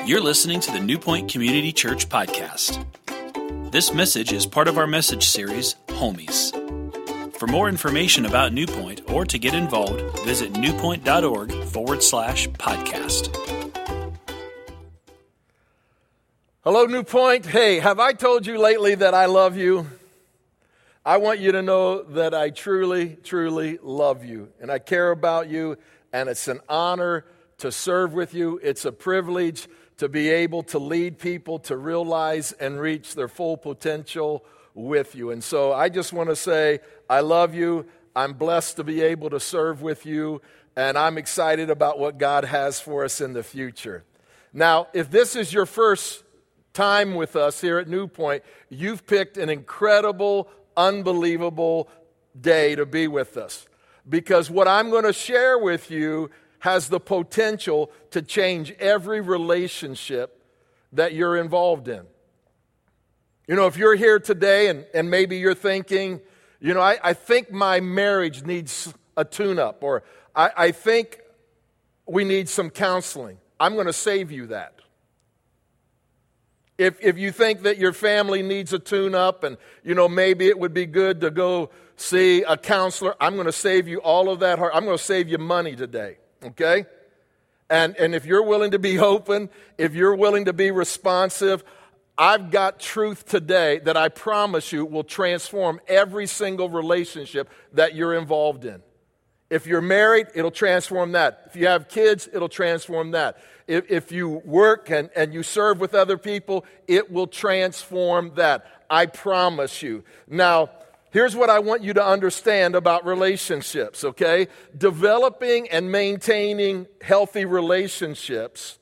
You're listening to the New Point Community Church podcast. This message is part of our message series, Homies. For more information about New Point or to get involved, visit newpoint.org/podcast. Hello, New Point. Hey, have I told you lately that I love you? I want you to know that I truly, truly love you, and I care about you, and it's an honor to serve with you. It's a privilege to be able to lead people to realize and reach their full potential with you. And so I just want to say I love you. I'm blessed to be able to serve with you, and I'm excited about what God has for us in the future. Now, if this is your first time with us here at New Point, you've picked an incredible, unbelievable day to be with us, because what I'm going to share with you has the potential to change every relationship that you're involved in. You know, if you're here today and maybe you're thinking, you know, I think my marriage needs a tune-up, or I think we need some counseling, I'm going to save you that. If you think that your family needs a tune-up and, you know, maybe it would be good to go see a counselor, I'm going to save you all of that. I'm going to save you money today, okay? And if you're willing to be open, if you're willing to be responsive, I've got truth today that I promise you will transform every single relationship that you're involved in. If you're married, it'll transform that. If you have kids, it'll transform that. If you work and you serve with other people, it will transform that. I promise you. Now, here's what I want you to understand about relationships, okay? Developing and maintaining healthy relationships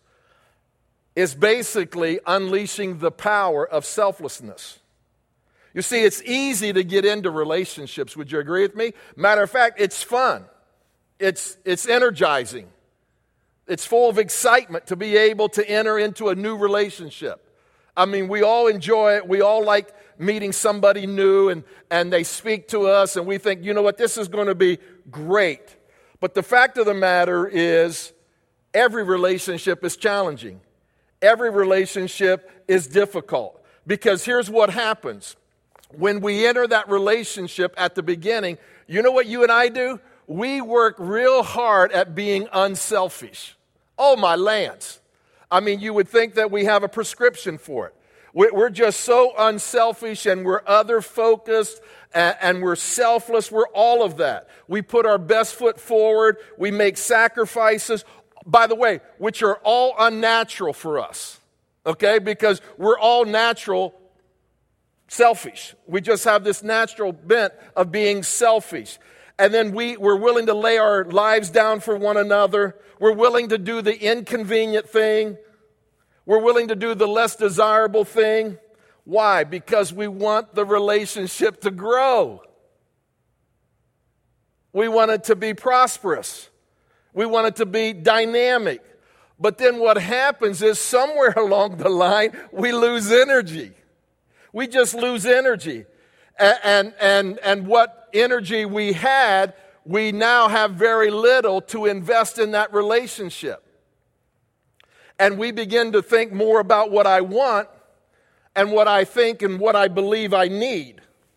is basically unleashing the power of selflessness. You see, it's easy to get into relationships. Would you agree with me? Matter of fact, it's fun. It's energizing. It's full of excitement to be able to enter into a new relationship. I mean, we all enjoy it. We all like meeting somebody new, and they speak to us, and we think, you know what, this is going to be great. But the fact of the matter is, every relationship is challenging. Every relationship is difficult. Because here's what happens. When we enter that relationship at the beginning, you know what you and I do? We work real hard at being unselfish. Oh, my lands. I mean, you would think that we have a prescription for it. We're just so unselfish, and we're other-focused, and we're selfless. We're all of that. We put our best foot forward. We make sacrifices, by the way, which are all unnatural for us, okay? Because we're all natural selfish. We just have this natural bent of being selfish. And then we're willing to lay our lives down for one another. We're willing to do the inconvenient thing. We're willing to do the less desirable thing. Why? Because we want the relationship to grow. We want it to be prosperous. We want it to be dynamic. But then what happens is somewhere along the line, we lose energy. We just lose energy. And what energy we had, we now have very little to invest in that relationship. And we begin to think more about what I want and what I think and what I believe I need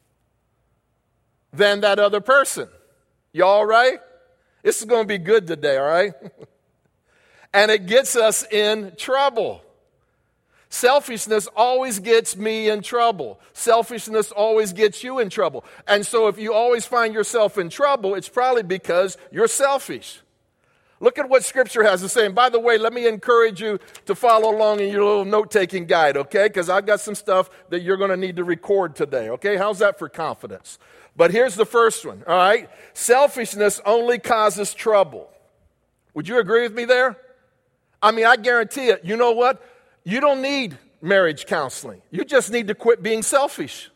than that other person. You all right? This is going to be good today, all right? And it gets us in trouble. Selfishness always gets me in trouble. Selfishness always gets you in trouble. And so if you always find yourself in trouble, it's probably because you're selfish. Look at what Scripture has to say. And by the way, let me encourage you to follow along in your little note-taking guide, okay? Because I've got some stuff that you're going to need to record today, okay? How's that for confidence? But here's the first one, all right? Selfishness only causes trouble. Would you agree with me there? I mean, I guarantee it. You know what? You don't need marriage counseling. You just need to quit being selfish.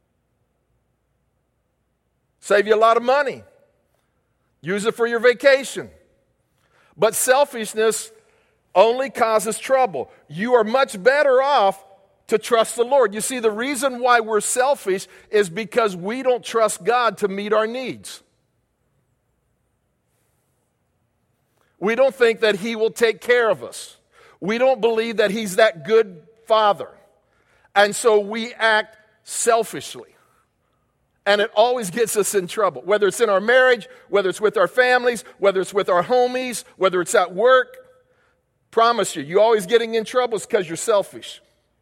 Save you a lot of money. Use it for your vacation. But selfishness only causes trouble. You are much better off to trust the Lord. You see, the reason why we're selfish is because we don't trust God to meet our needs. We don't think that He will take care of us. We don't believe that he's that good father. And so we act selfishly. And it always gets us in trouble, whether it's in our marriage, whether it's with our families, whether it's with our homies, whether it's at work. Promise you, you're always getting in trouble because you're selfish.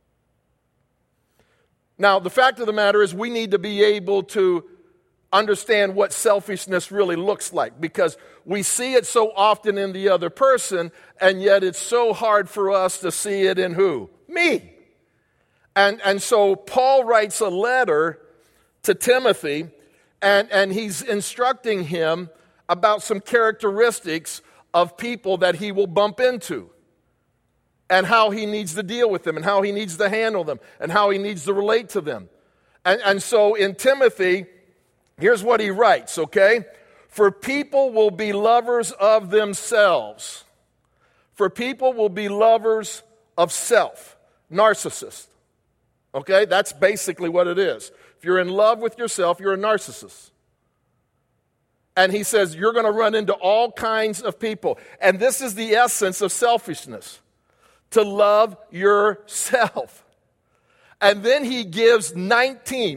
Now, the fact of the matter is we need to be able to understand what selfishness really looks like, because we see it so often in the other person, and yet it's so hard for us to see it in who? Me. And so Paul writes a letter to Timothy, and he's instructing him about some characteristics of people that he will bump into, and how he needs to deal with them, and how he needs to handle them, and how he needs to relate to them. And so in Timothy, here's what he writes, okay? For people will be lovers of themselves. For people will be lovers of self. Narcissist. Okay? That's basically what it is. If you're in love with yourself, you're a narcissist. And he says you're going to run into all kinds of people. And this is the essence of selfishness. To love yourself. And then he gives 19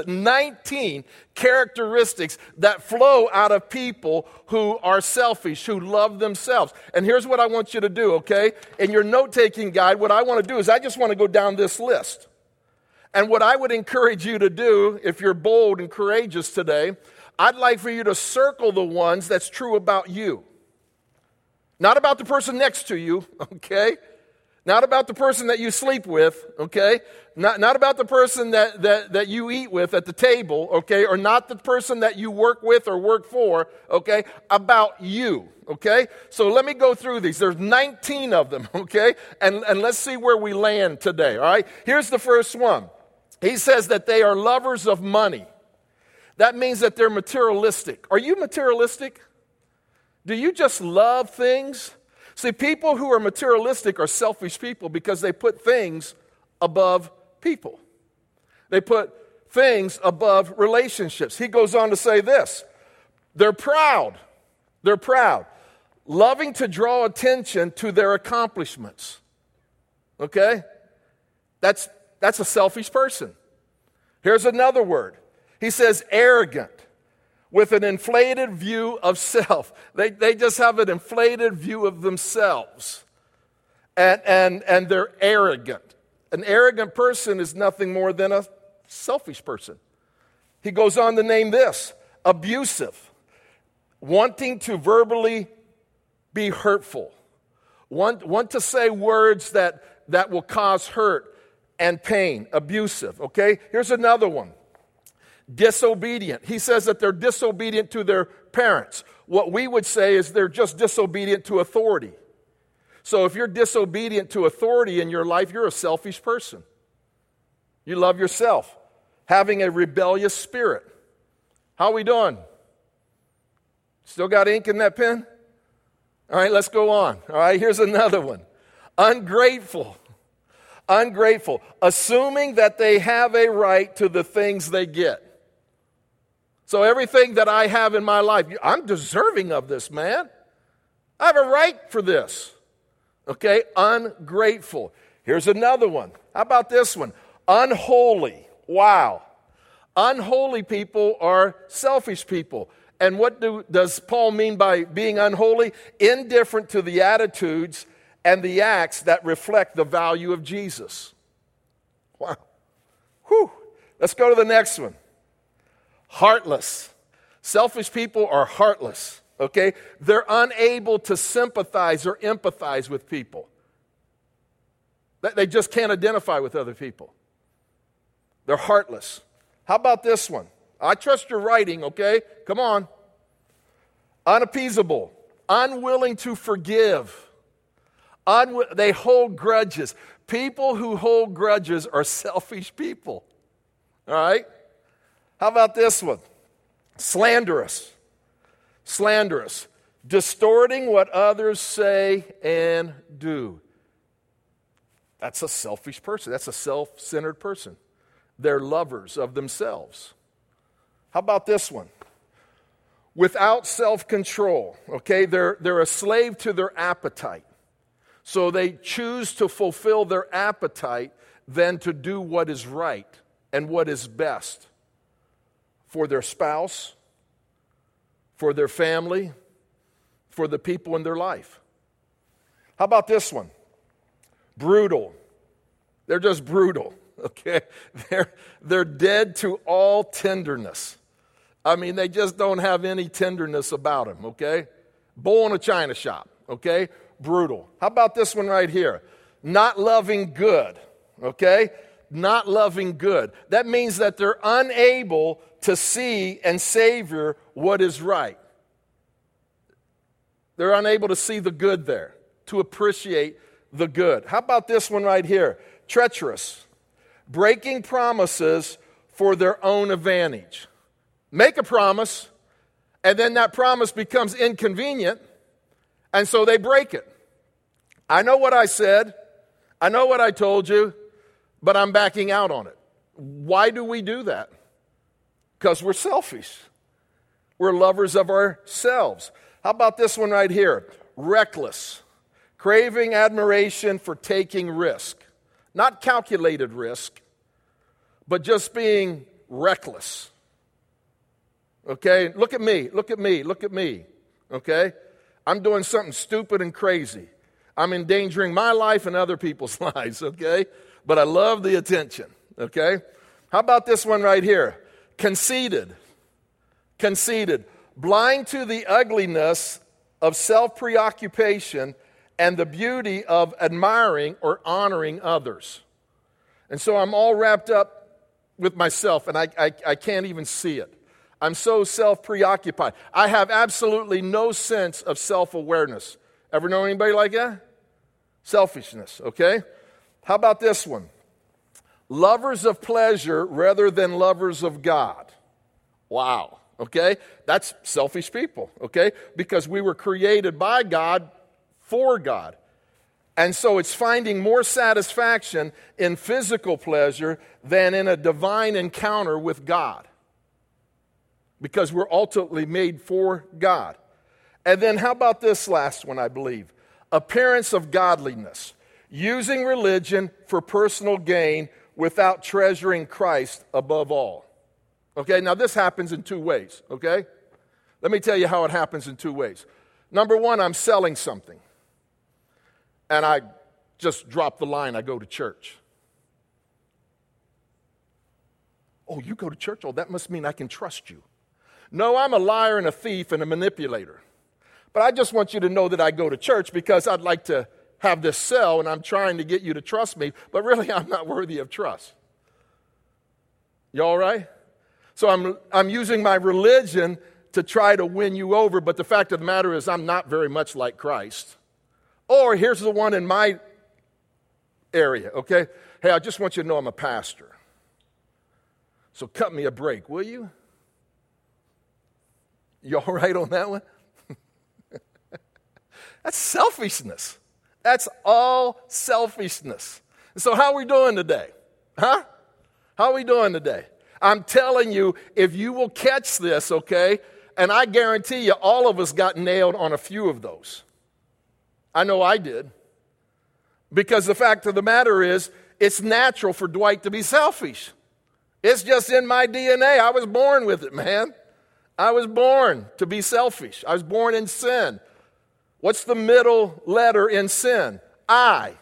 characteristics that flow out of people who are selfish, who love themselves. And here's what I want you to do, okay? In your note-taking guide, what I want to do is I just want to go down this list. And what I would encourage you to do, if you're bold and courageous today, I'd like for you to circle the ones that's true about you. Not about the person next to you, okay? Not about the person that you sleep with, okay? Not about the person that you eat with at the table, okay? Or not the person that you work with or work for, okay? About you, okay? So let me go through these. There's 19 of them, okay? And let's see where we land today, all right? Here's the first one. He says that they are lovers of money. That means that they're materialistic. Are you materialistic? Do you just love things? See, people who are materialistic are selfish people because they put things above people. They put things above relationships. He goes on to say this. They're proud. They're proud. Loving to draw attention to their accomplishments. Okay? That's a selfish person. Here's another word. He says arrogant, with an inflated view of self. They just have an inflated view of themselves. And they're arrogant. An arrogant person is nothing more than a selfish person. He goes on to name this, abusive, wanting to verbally be hurtful, want to say words that will cause hurt and pain, abusive, okay? Here's another one. Disobedient. He says that they're disobedient to their parents. What we would say is they're just disobedient to authority. So if you're disobedient to authority in your life, you're a selfish person. You love yourself. Having a rebellious spirit. How are we doing? Still got ink in that pen? All right, let's go on. All right, here's another one. Ungrateful. Ungrateful. Assuming that they have a right to the things they get. So everything that I have in my life, I'm deserving of this, man. I have a right for this. Okay, ungrateful. Here's another one. How about this one? Unholy. Wow. Unholy people are selfish people. And what does Paul mean by being unholy? Indifferent to the attitudes and the acts that reflect the value of Jesus. Wow. Whew. Let's go to the next one. Heartless. Selfish people are heartless, okay? They're unable to sympathize or empathize with people. They just can't identify with other people. They're heartless. How about this one? I trust your writing, okay? Come on. Unappeasable. Unwilling to forgive. They hold grudges. People who hold grudges are selfish people. All right? How about this one? Slanderous. Slanderous. Distorting what others say and do. That's a selfish person. That's a self-centered person. They're lovers of themselves. How about this one? Without self-control. Okay, they're a slave to their appetite. So they choose to fulfill their appetite than to do what is right and what is best for their spouse, for their family, for the people in their life. How about this one? Brutal. They're just brutal, okay? They're dead to all tenderness. I mean, they just don't have any tenderness about them, okay? Bull in a china shop, okay? Brutal. How about this one right here? Not loving good, okay? Not loving good. That means that they're unable to see and savor what is right. They're unable to see the good there, to appreciate the good. How about this one right here? Treacherous. Breaking promises for their own advantage. Make a promise, and then that promise becomes inconvenient, and so they break it. I know what I said. I know what I told you, but I'm backing out on it. Why do we do that? Because we're selfish. We're lovers of ourselves. How about this one right here? Reckless. Craving admiration for taking risk. Not calculated risk, but just being reckless. Okay? Look at me, look at me, look at me. Okay? I'm doing something stupid and crazy. I'm endangering my life and other people's lives, okay? But I love the attention, okay? How about this one right here? Conceited. Conceited. Blind to the ugliness of self-preoccupation and the beauty of admiring or honoring others. And so I'm all wrapped up with myself, and I can't even see it. I'm so self-preoccupied. I have absolutely no sense of self-awareness. Ever know anybody like that? Selfishness, okay? How about this one? Lovers of pleasure rather than lovers of God. Wow, okay? That's selfish people, okay? Because we were created by God for God. And so it's finding more satisfaction in physical pleasure than in a divine encounter with God. Because we're ultimately made for God. And then how about this last one, I believe? Appearance of godliness. Using religion for personal gain without treasuring Christ above all. Okay, now this happens in two ways, okay? Let me tell you how it happens in two ways. Number one, I'm selling something. And I just drop the line, I go to church. Oh, you go to church? Oh, that must mean I can trust you. No, I'm a liar and a thief and a manipulator. But I just want you to know that I go to church because I'd like to have this sell and I'm trying to get you to trust me, but really I'm not worthy of trust. You all right? So I'm using my religion to try to win you over, but the fact of the matter is I'm not very much like Christ. Or here's the one in my area, okay? Hey, I just want you to know I'm a pastor. So cut me a break, will you? You all right on that one? That's selfishness. That's all selfishness. So how are we doing today? Huh? How are we doing today? I'm telling you, if you will catch this, okay, and I guarantee you all of us got nailed on a few of those. I know I did. Because the fact of the matter is, it's natural for Dwight to be selfish. It's just in my DNA. I was born with it, man. I was born to be selfish. I was born in sin. What's the middle letter in sin? I.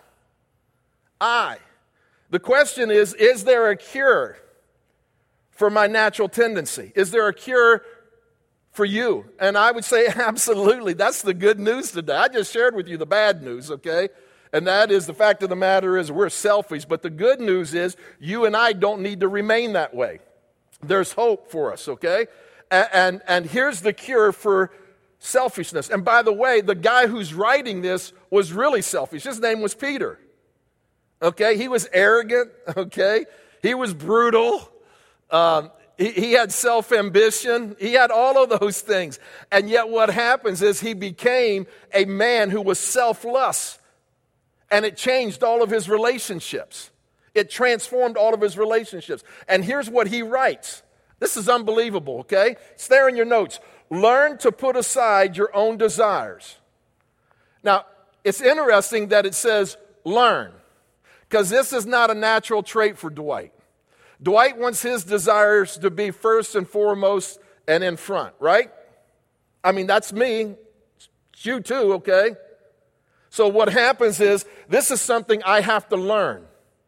The question is there a cure for my natural tendency? Is there a cure for you? And I would say absolutely. That's the good news today. I just shared with you the bad news, okay? And that is the fact of the matter is we're selfish. But the good news is you and I don't need to remain that way. There's hope for us, okay? And here's the cure for selfishness. And by the way, the guy who's writing this was really selfish. His name was Peter. Okay? He was arrogant, okay? He was brutal. He had self-ambition. He had all of those things. And yet what happens is he became a man who was selfless. And it changed all of his relationships. It transformed all of his relationships. And here's what he writes. This is unbelievable, okay? It's there in your notes. Learn to put aside your own desires. Now, it's interesting that it says learn, because this is not a natural trait for Dwight. Dwight wants his desires to be first and foremost and in front, right? I mean, that's me. It's you too, okay? So what happens is, this is something I have to learn.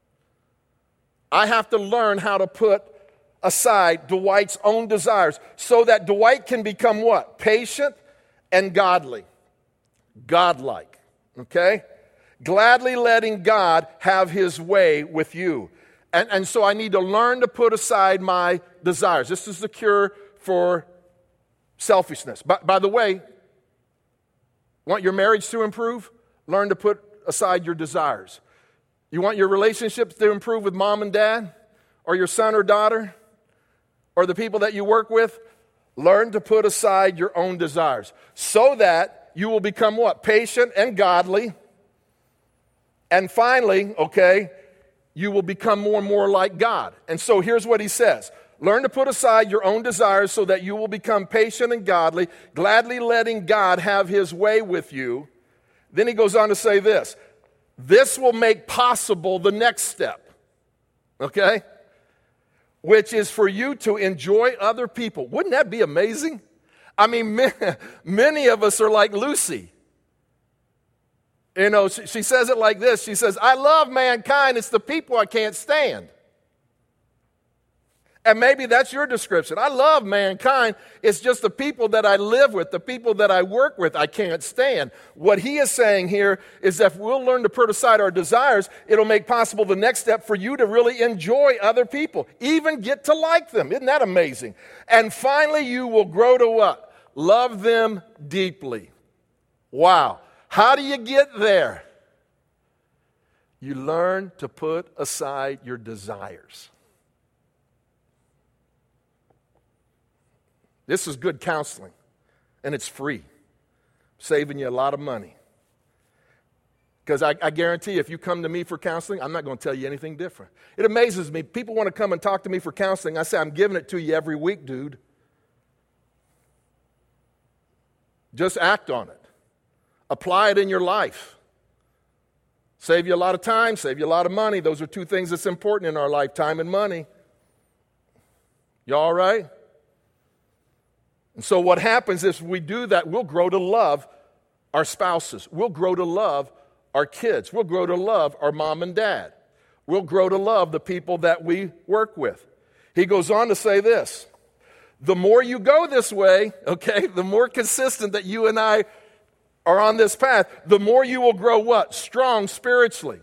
I have to learn how to put aside Dwight's own desires so that Dwight can become what? Patient and godly. Godlike, okay? Gladly letting God have his way with you. And so I need to learn to put aside my desires. This is the cure for selfishness. By the way, want your marriage to improve? Learn to put aside your desires. You want your relationships to improve with mom and dad, or your son or daughter, or the people that you work with? Learn to put aside your own desires so that you will become what? Patient and godly. And finally, okay, you will become more and more like God. And so here's what he says. Learn to put aside your own desires so that you will become patient and godly, gladly letting God have his way with you. Then he goes on to say this. This will make possible the next step, okay? Which is for you to enjoy other people. Wouldn't that be amazing? I mean, many of us are like Lucy. You know, she says it like this. She says, I love mankind. It's the people I can't stand. And maybe that's your description. I love mankind. It's just the people that I live with, the people that I work with, I can't stand. What he is saying here is that if we'll learn to put aside our desires, it'll make possible the next step for you to really enjoy other people, even get to like them. Isn't that amazing? And finally, you will grow to what? Love them deeply. Wow. How do you get there? You learn to put aside your desires. This is good counseling, and it's free, saving you a lot of money. Because I guarantee you, if you come to me for counseling, I'm not going to tell you anything different. It amazes me. People want to come and talk to me for counseling. I say, I'm giving it to you every week, dude. Just act on it. Apply it in your life. Save you a lot of time, save you a lot of money. Those are two things that's important in our life, time and money. You all right? And so what happens is we do that, we'll grow to love our spouses. We'll grow to love our kids. We'll grow to love our mom and dad. We'll grow to love the people that we work with. He goes on to say this. The more you go this way, okay, the more consistent that you and I are on this path, the more you will grow what? Strong spiritually.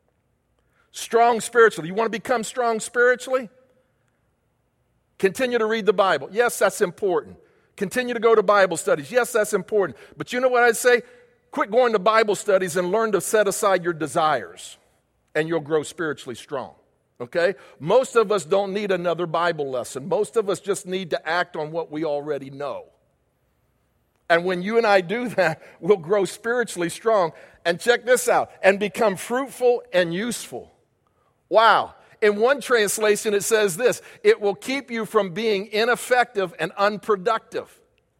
Strong spiritually. You want to become strong spiritually? Continue to read the Bible. Yes, that's important. Continue to go to Bible studies. Yes, that's important. But you know what I'd say? Quit going to Bible studies and learn to set aside your desires, and you'll grow spiritually strong. Okay? Most of us don't need another Bible lesson. Most of us just need to act on what we already know. And when you and I do that, we'll grow spiritually strong. And check this out, and become fruitful and useful. Wow. In one translation, it says this, it will keep you from being ineffective and unproductive.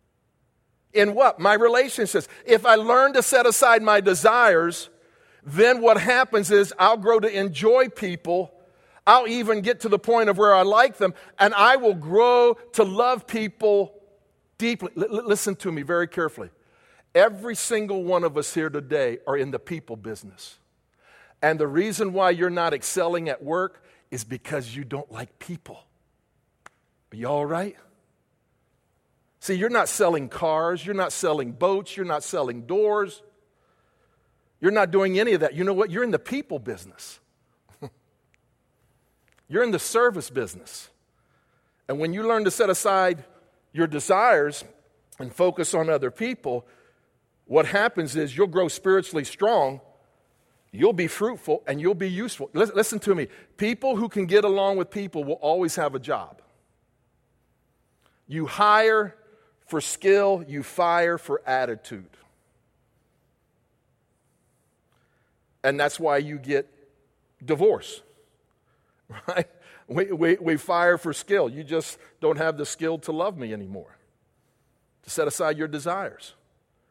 In what? My relationships. If I learn to set aside my desires, then what happens is I'll grow to enjoy people. I'll even get to the point of where I like them, and I will grow to love people deeply. Listen to me very carefully. Every single one of us here today are in the people business. And the reason why you're not excelling at work is because you don't like people. Are you all right? See, you're not selling cars. You're not selling boats. You're not selling doors. You're not doing any of that. You know what? You're in the people business. You're in the service business. And when you learn to set aside your desires and focus on other people, what happens is you'll grow spiritually strong, you'll be fruitful, and you'll be useful. Listen to me. People who can get along with people will always have a job. You hire for skill, you fire for attitude. And that's why you get divorce, right? We fire for skill. You just don't have the skill to love me anymore, to set aside your desires.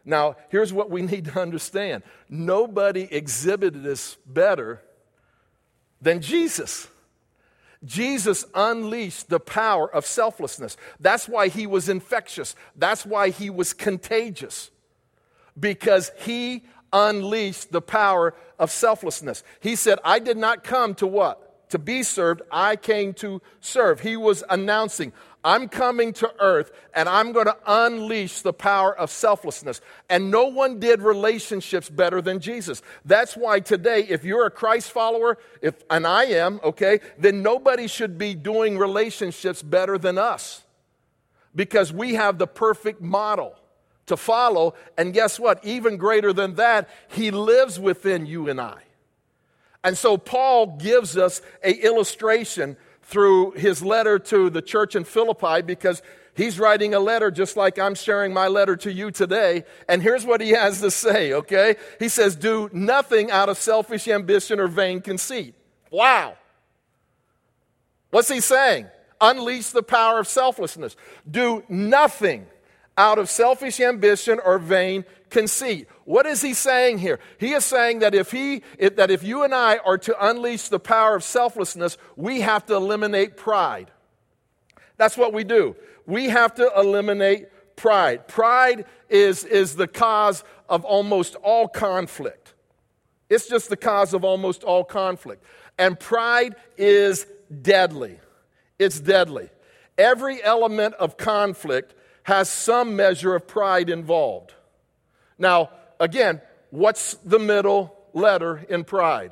Now, here's what we need to understand. Nobody exhibited this better than Jesus. Jesus unleashed the power of selflessness. That's why he was infectious. That's why he was contagious. Because he unleashed the power of selflessness. He said, I did not come to what? To be served. I came to serve. He was announcing, I'm coming to earth and I'm going to unleash the power of selflessness. And no one did relationships better than Jesus. That's why today, if you're a Christ follower, and I am, okay, then nobody should be doing relationships better than us. Because we have the perfect model to follow. And guess what? Even greater than that, he lives within you and I. And so Paul gives us an illustration through his letter to the church in Philippi, because he's writing a letter just like I'm sharing my letter to you today. And here's what he has to say, okay? He says, do nothing out of selfish ambition or vain conceit. Wow. What's he saying? Unleash the power of selflessness. Do nothing out of selfish ambition or vain conceit. What is he saying here? He is saying that if you and I are to unleash the power of selflessness, we have to eliminate pride. That's what we do. We have to eliminate pride. Pride is the cause of almost all conflict. It's just the cause of almost all conflict. And pride is deadly. It's deadly. Every element of conflict has some measure of pride involved. Now, again, what's the middle letter in pride?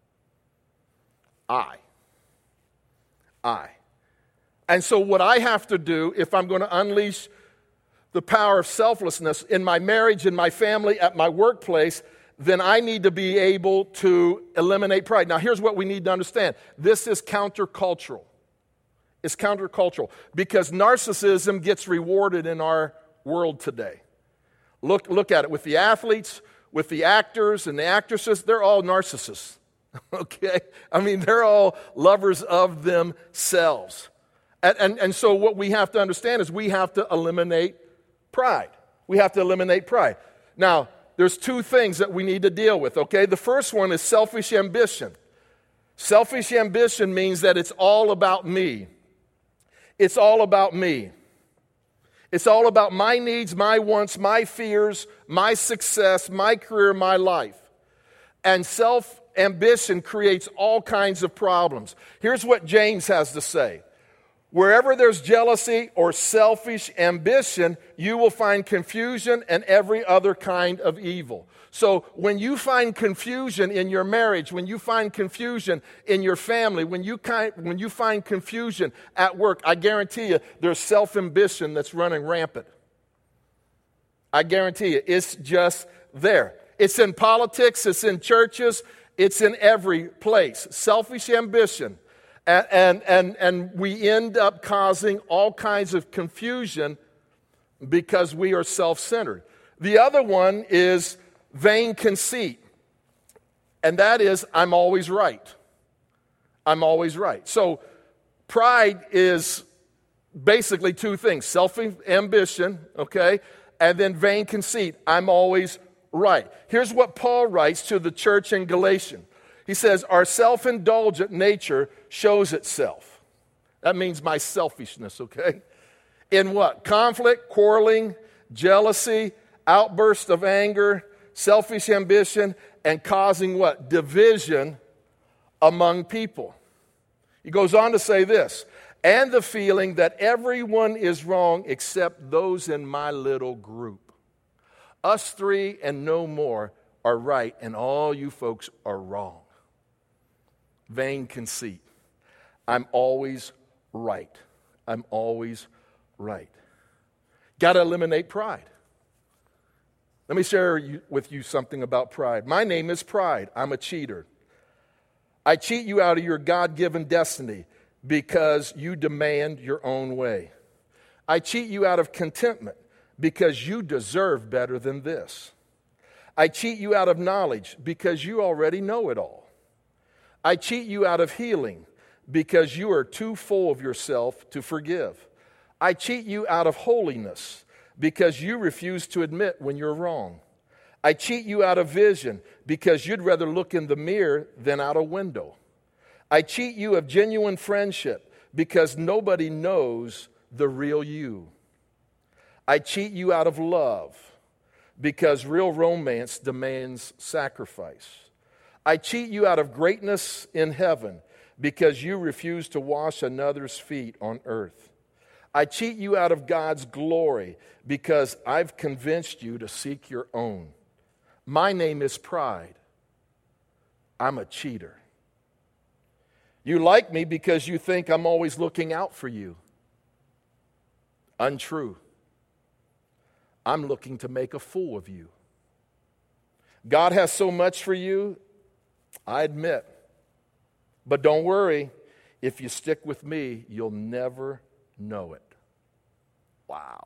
I. And so what I have to do if I'm going to unleash the power of selflessness in my marriage, in my family, at my workplace, then I need to be able to eliminate pride. Now, here's what we need to understand. This is countercultural. It's countercultural because narcissism gets rewarded in our world today. Look at it. With the athletes, with the actors and the actresses, they're all narcissists. Okay? I mean, they're all lovers of themselves. And so what we have to understand is we have to eliminate pride. We have to eliminate pride. Now, there's two things that we need to deal with, okay? The first one is selfish ambition. Selfish ambition means that it's all about me. It's all about me. It's all about my needs, my wants, my fears, my success, my career, my life. And self-ambition creates all kinds of problems. Here's what James has to say. Wherever there's jealousy or selfish ambition, you will find confusion and every other kind of evil. So when you find confusion in your marriage, when you find confusion in your family, when you find confusion at work, I guarantee you there's self-ambition that's running rampant. I guarantee you, it's just there. It's in politics, it's in churches, it's in every place. Selfish ambition. And we end up causing all kinds of confusion because we are self-centered. The other one is vain conceit. And that is, I'm always right. I'm always right. So pride is basically two things. Self-ambition, okay? And then vain conceit. I'm always right. Here's what Paul writes to the church in Galatia. He says, our self-indulgent nature shows itself. That means my selfishness, okay? In what? Conflict, quarreling, jealousy, outburst of anger, selfish ambition, and causing what? Division among people. He goes on to say this, and the feeling that everyone is wrong except those in my little group. Us three and no more are right, and all you folks are wrong. Vain conceit. I'm always right. I'm always right. Got to eliminate pride. Let me share with you something about pride. My name is pride. I'm a cheater. I cheat you out of your God-given destiny because you demand your own way. I cheat you out of contentment because you deserve better than this. I cheat you out of knowledge because you already know it all. I cheat you out of healing because you are too full of yourself to forgive. I cheat you out of holiness because you refuse to admit when you're wrong. I cheat you out of vision because you'd rather look in the mirror than out a window. I cheat you of genuine friendship because nobody knows the real you. I cheat you out of love because real romance demands sacrifice. I cheat you out of greatness in heaven because you refuse to wash another's feet on earth. I cheat you out of God's glory because I've convinced you to seek your own. My name is pride. I'm a cheater. You like me because you think I'm always looking out for you. Untrue. I'm looking to make a fool of you. God has so much for you, I admit. But don't worry, if you stick with me, you'll never know it. Wow.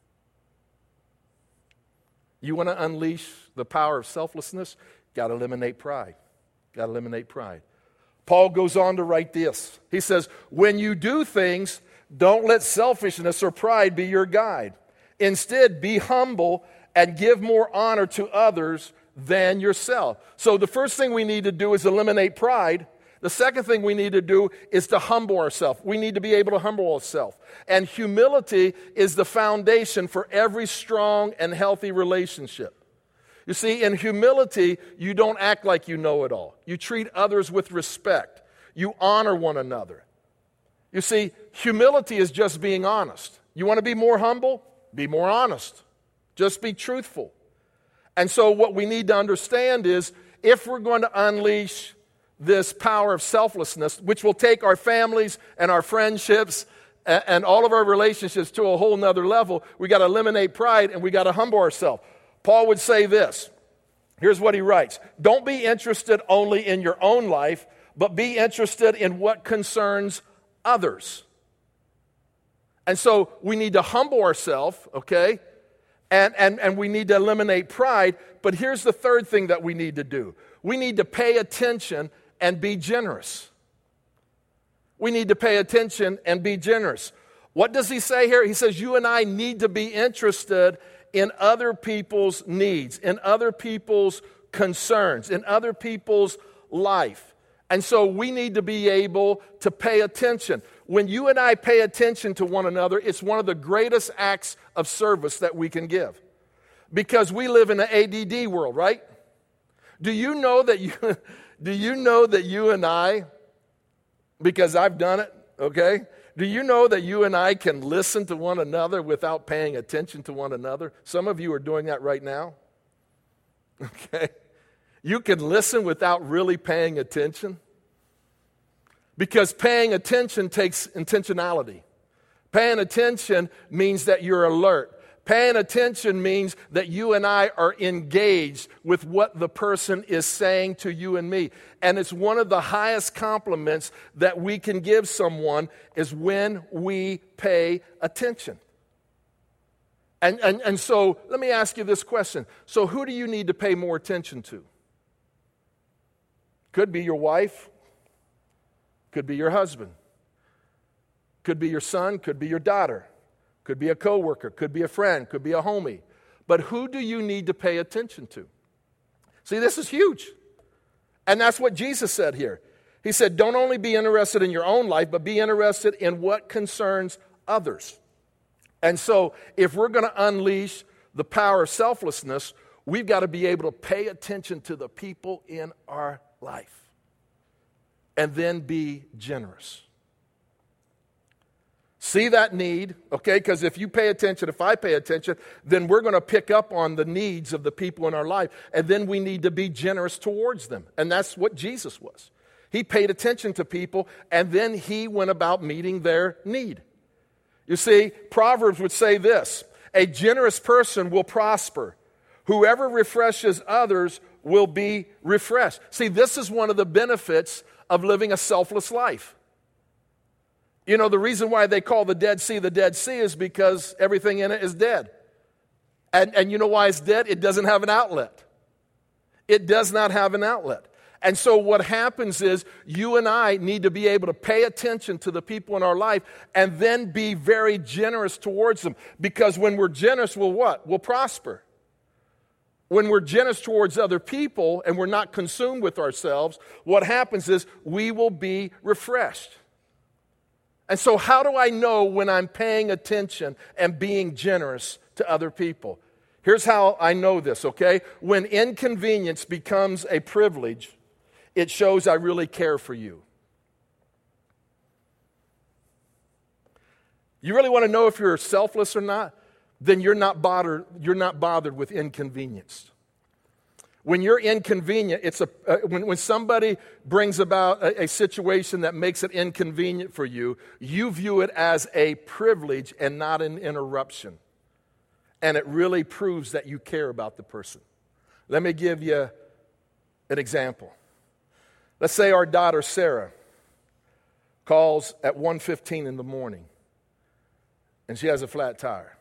You want to unleash the power of selflessness? Got to eliminate pride. Got to eliminate pride. Paul goes on to write this. He says, when you do things, don't let selfishness or pride be your guide. Instead, be humble and give more honor to others than yourself. So the first thing we need to do is eliminate pride. The second thing we need to do is to humble ourselves. We need to be able to humble ourselves. And humility is the foundation for every strong and healthy relationship. You see, in humility, you don't act like you know it all. You treat others with respect. You honor one another. You see, humility is just being honest. You want to be more humble? Be more honest. Just be truthful. And so what we need to understand is if we're going to unleash this power of selflessness, which will take our families and our friendships and all of our relationships to a whole nother level, we got to eliminate pride and we got to humble ourselves. Paul would say this. Here's what he writes. Don't be interested only in your own life, but be interested in what concerns others. And so we need to humble ourselves, okay? And we need to eliminate pride. But here's the third thing that we need to do. We need to pay attention and be generous. We need to pay attention and be generous. What does he say here? He says you and I need to be interested in other people's needs, in other people's concerns, in other people's life. And so we need to be able to pay attention. When you and I pay attention to one another, it's one of the greatest acts of service that we can give. Because we live in an ADD world, right? Do you know that you and I, because I've done it, okay? Do you know that you and I can listen to one another without paying attention to one another? Some of you are doing that right now. Okay? You can listen without really paying attention. Because paying attention takes intentionality. Paying attention means that you're alert. Paying attention means that you and I are engaged with what the person is saying to you and me. And it's one of the highest compliments that we can give someone is when we pay attention. And so let me ask you this question. So who do you need to pay more attention to? Could be your wife. Could be your husband. Could be your son. Could be your daughter. Could be a coworker, could be a friend, could be a homie. But who do you need to pay attention to? See, this is huge. And that's what Jesus said here. He said, don't only be interested in your own life, but be interested in what concerns others. And so if we're going to unleash the power of selflessness, we've got to be able to pay attention to the people in our life. And then be generous. See that need, okay? Because if you pay attention, if I pay attention, then we're going to pick up on the needs of the people in our life. And then we need to be generous towards them. And that's what Jesus was. He paid attention to people, and then he went about meeting their need. You see, Proverbs would say this, a generous person will prosper. Whoever refreshes others will be refreshed. See, this is one of the benefits of living a selfless life. You know, the reason why they call the Dead Sea is because everything in it is dead. And you know why it's dead? It doesn't have an outlet. It does not have an outlet. And so what happens is you and I need to be able to pay attention to the people in our life and then be very generous towards them. Because when we're generous, we'll what? We'll prosper. When we're generous towards other people and we're not consumed with ourselves, what happens is we will be refreshed. And so how do I know when I'm paying attention and being generous to other people? Here's how I know this, okay? When inconvenience becomes a privilege, it shows I really care for you. You really want to know if you're selfless or not? Then you're not bothered with inconvenience. When you're inconvenient, when somebody brings about a situation that makes it inconvenient for you, you view it as a privilege and not an interruption. And it really proves that you care about the person. Let me give you an example. Let's say our daughter Sarah calls at 1:15 in the morning and she has a flat tire.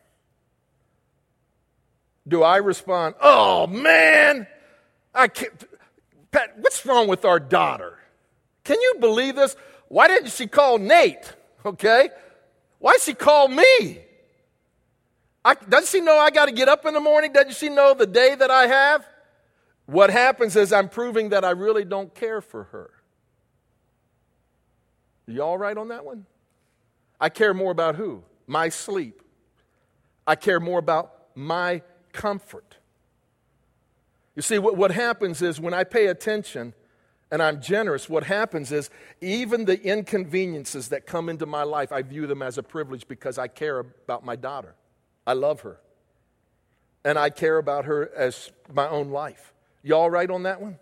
Do I respond, "Oh man, I can't, Pat, what's wrong with our daughter? Can you believe this? Why didn't she call Nate? Okay? Why did she call me? Doesn't she know I got to get up in the morning? Doesn't she know the day that I have?" What happens is I'm proving that I really don't care for her. You all right on that one? I care more about who? My sleep. I care more about my comfort. You see, what happens is when I pay attention and I'm generous, what happens is even the inconveniences that come into my life, I view them as a privilege because I care about my daughter. I love her. And I care about her as my own life. You all right on that one?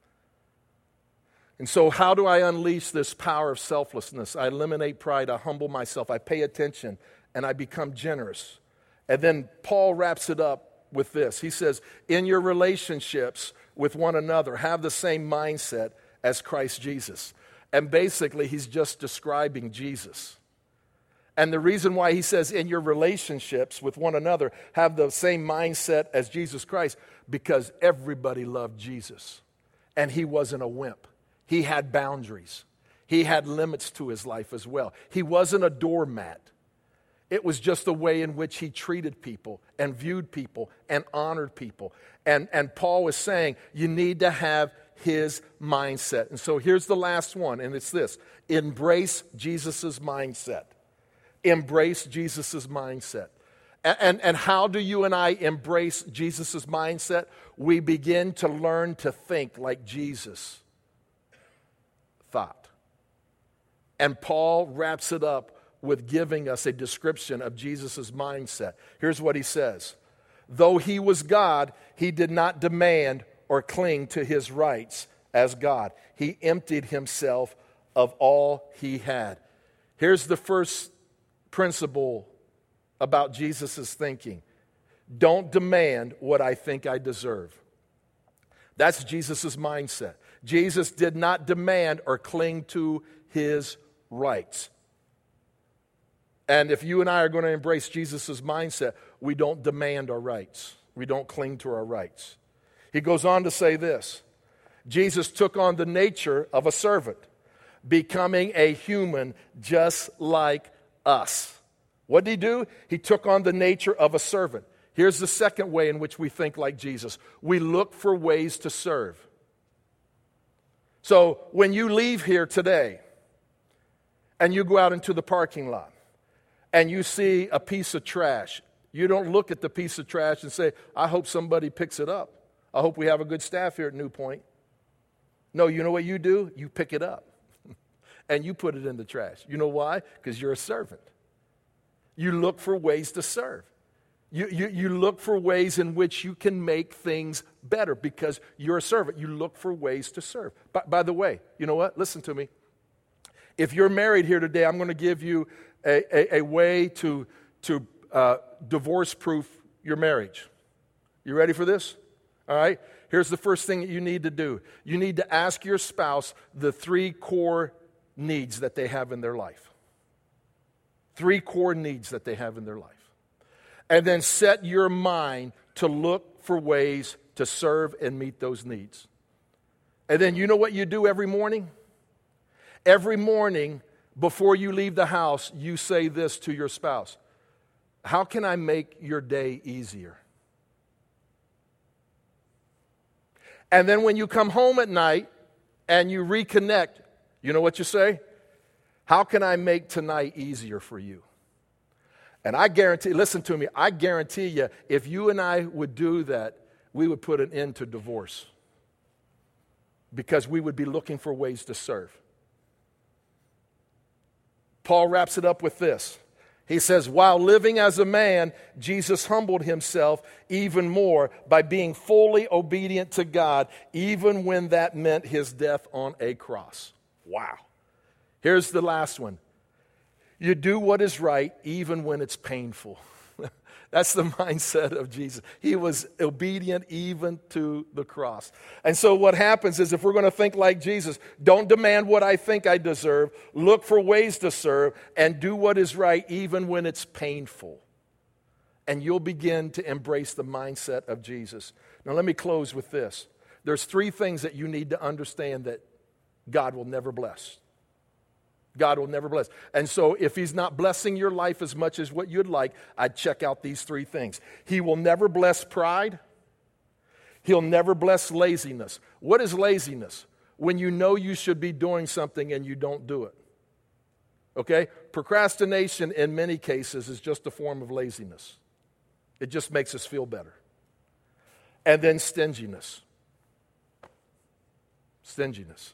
And so how do I unleash this power of selflessness? I eliminate pride, I humble myself, I pay attention, and I become generous. And then Paul wraps it up with this. He says, in your relationships with one another, have the same mindset as Christ Jesus. And basically, he's just describing Jesus. And the reason why he says in your relationships with one another, have the same mindset as Jesus Christ, because everybody loved Jesus. And he wasn't a wimp. He had boundaries. He had limits to his life as well. He wasn't a doormat. It was just the way in which he treated people and viewed people and honored people. And Paul was saying, you need to have his mindset. And so here's the last one, and it's this. Embrace Jesus' mindset. Embrace Jesus' mindset. And how do you and I embrace Jesus' mindset? We begin to learn to think like Jesus thought. And Paul wraps it up with giving us a description of Jesus' mindset. Here's what he says. Though he was God, he did not demand or cling to his rights as God. He emptied himself of all he had. Here's the first principle about Jesus' thinking. Don't demand what I think I deserve. That's Jesus' mindset. Jesus did not demand or cling to his rights. And if you and I are going to embrace Jesus' mindset, we don't demand our rights. We don't cling to our rights. He goes on to say this. Jesus took on the nature of a servant, becoming a human just like us. What did he do? He took on the nature of a servant. Here's the second way in which we think like Jesus. We look for ways to serve. So when you leave here today and you go out into the parking lot and you see a piece of trash, you don't look at the piece of trash and say, I hope somebody picks it up. I hope we have a good staff here at New Point. No, you know what you do? You pick it up and you put it in the trash. You know why? Because you're a servant. You look for ways to serve. You look for ways in which you can make things better because you're a servant. You look for ways to serve. By the way, you know what? Listen to me. If you're married here today, I'm going to give you a way to divorce-proof your marriage. You ready for this? All right? Here's the first thing that you need to do. You need to ask your spouse the 3 core needs that they have in their life. 3 core needs that they have in their life. And then set your mind to look for ways to serve and meet those needs. And then you know what you do every morning? Every morning before you leave the house, you say this to your spouse: how can I make your day easier? And then when you come home at night and you reconnect, you know what you say? How can I make tonight easier for you? And I guarantee, listen to me, I guarantee you, if you and I would do that, we would put an end to divorce. Because we would be looking for ways to serve. Paul wraps it up with this. He says, while living as a man, Jesus humbled himself even more by being fully obedient to God, even when that meant his death on a cross. Wow. Here's the last one. You do what is right even when it's painful. That's the mindset of Jesus. He was obedient even to the cross. And so what happens is, if we're going to think like Jesus, don't demand what I think I deserve. Look for ways to serve and do what is right even when it's painful. And you'll begin to embrace the mindset of Jesus. Now let me close with this. There's 3 things that you need to understand that God will never bless. God will never bless. And so if he's not blessing your life as much as what you'd like, I'd check out these 3 things. He will never bless pride. He'll never bless laziness. What is laziness? When you know you should be doing something and you don't do it. Okay? Procrastination in many cases is just a form of laziness. It just makes us feel better. And then stinginess. Stinginess.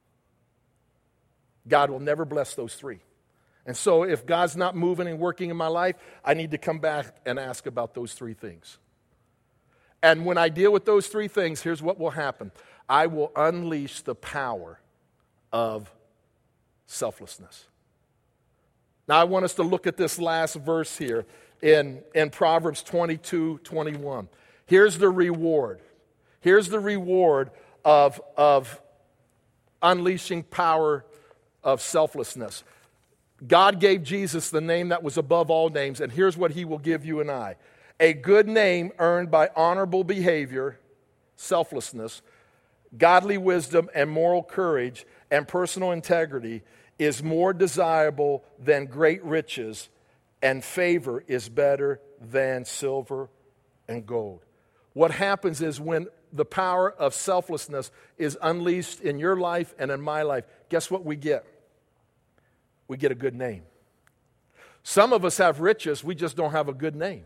God will never bless those 3. And so if God's not moving and working in my life, I need to come back and ask about those 3 things. And when I deal with those 3 things, here's what will happen. I will unleash the power of selflessness. Now I want us to look at this last verse here in Proverbs 22:21. Here's the reward. Here's the reward of unleashing power of selflessness. God gave Jesus the name that was above all names, and here's what he will give you and I. A good name earned by honorable behavior, selflessness, godly wisdom and moral courage and personal integrity is more desirable than great riches, and favor is better than silver and gold. What happens is when the power of selflessness is unleashed in your life and in my life, guess what we get? We get a good name. Some of us have riches, we just don't have a good name.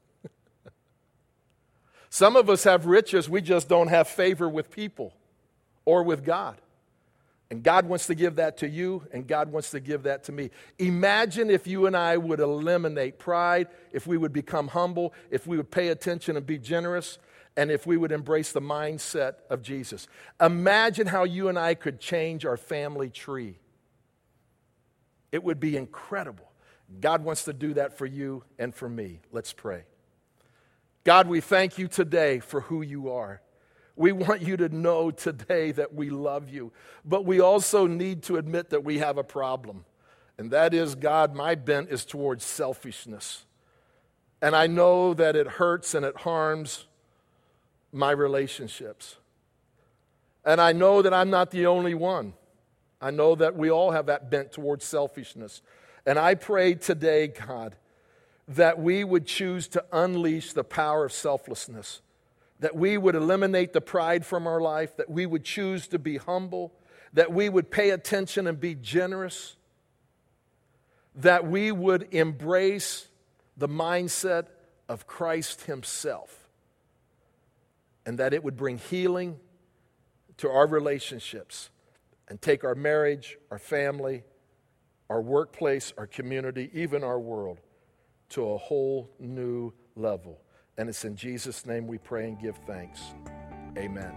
Some of us have riches, we just don't have favor with people or with God. And God wants to give that to you, and God wants to give that to me. Imagine if you and I would eliminate pride, if we would become humble, if we would pay attention and be generous, and if we would embrace the mindset of Jesus. Imagine how you and I could change our family tree. It would be incredible. God wants to do that for you and for me. Let's pray. God, we thank you today for who you are. We want you to know today that we love you, but we also need to admit that we have a problem. And that is, God, my bent is towards selfishness. And I know that it hurts and it harms my relationships. And I know that I'm not the only one. I know that we all have that bent towards selfishness. And I pray today, God, that we would choose to unleash the power of selflessness, that we would eliminate the pride from our life, that we would choose to be humble, that we would pay attention and be generous, that we would embrace the mindset of Christ himself, and that it would bring healing to our relationships and take our marriage, our family, our workplace, our community, even our world to a whole new level. And it's in Jesus' name we pray and give thanks. Amen.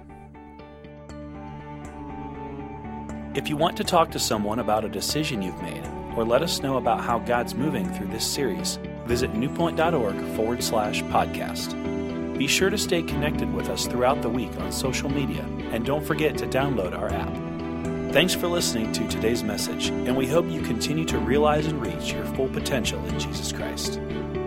If you want to talk to someone about a decision you've made, or let us know about how God's moving through this series, visit newpoint.org/podcast. Be sure to stay connected with us throughout the week on social media, and don't forget to download our app. Thanks for listening to today's message, and we hope you continue to realize and reach your full potential in Jesus Christ.